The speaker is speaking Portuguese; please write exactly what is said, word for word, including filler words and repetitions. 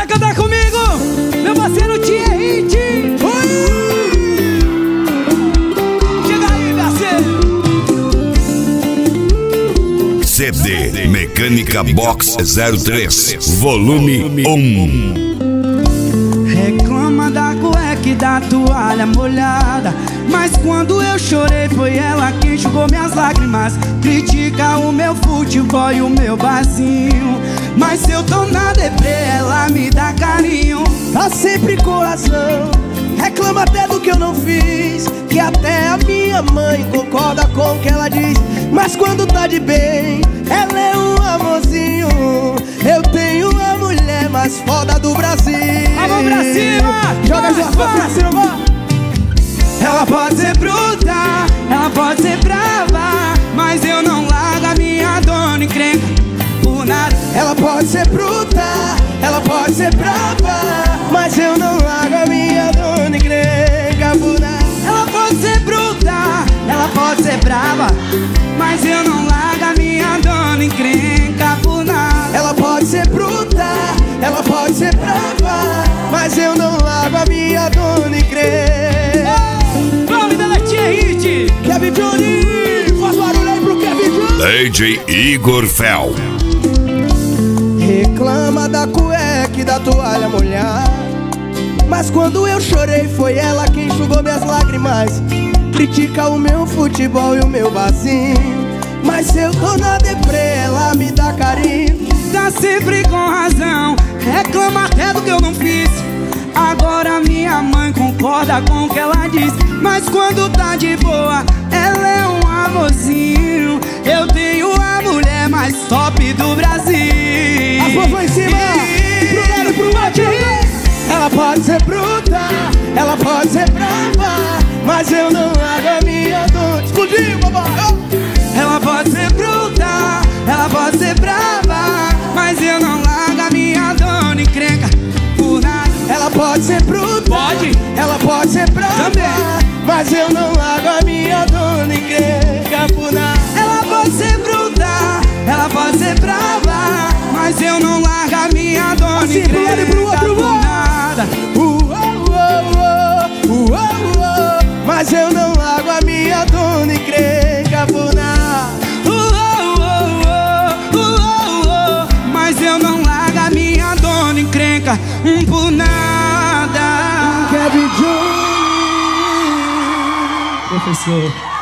Vai cantar comigo, meu parceiro Tia Hit. Chega aí, parceiro. C D Mecânica Box zero três, volume um. Reclama da cueca e da toalha molhada, mas quando eu chorei foi ela quem enxugou minhas lágrimas. Critica o meu futebol e o meu barzinho, mas se eu tô na deprê ela me dá carinho. Tá sempre com razão, reclama até do que eu não fiz, que até a minha mãe concorda com o que ela diz. Mas quando tá de bem, ela é um amorzinho. Eu tenho a mulher mais foda do Brasil. Vamos pra cima! Joga as duas mãos pra cima. Ela pode ser bruta, ela pode ser brava, mas eu não largo a minha dona encrenca por nada. Ela pode ser bruta, ela pode ser brava, mas eu não largo a minha dona encrenca por nada. Ela pode ser bruta, ela pode ser brava, mas eu não largo a minha dona encrenca por nada. Ela pode ser bruta, ela pode ser brava, mas eu não largo a minha dona encrenca. Nome dela é Tia Hit. Kevin Johnny, faz barulho aí pro Kevin Johnny. D J Igor Fel. Reclama da cueca e da toalha molhada, mas quando eu chorei foi ela quem enxugou minhas lágrimas. Critica o meu futebol e o meu barzinho, mas se eu tô na deprê ela me dá carinho. Tá sempre com razão, reclama até do que eu não fiz. Agora minha mãe concorda com o que ela diz, mas quando tá de boa ela é um amorzinho. Eu tenho a mulher mais top do Brasil. As mãos lá em cima, pro lado e pro outro. Ela pode ser bruta, ela pode ser brava, mas eu não largo a minha dor. Explodiu, babá. Ela pode ser bruta, ela pode ser brava, mas eu não largo a minha dona encrenca por nada. Ela pode ser bruta, pode, ela pode ser brava também, mas eu não largo a minha dona encrenca por nada. Ela pode ser bruta, ela pode ser brava, mas eu não largo a minha dona assim, encrenca pro outro, por nada. Uh, uh, uh, uh, uh, uh, mas eu não largo a minha dona encrenca por nada. Uh, uh, uh, uh, uh, uh, mas eu não largo a minha dona encrenca por nada. Kevin Johnny, professor.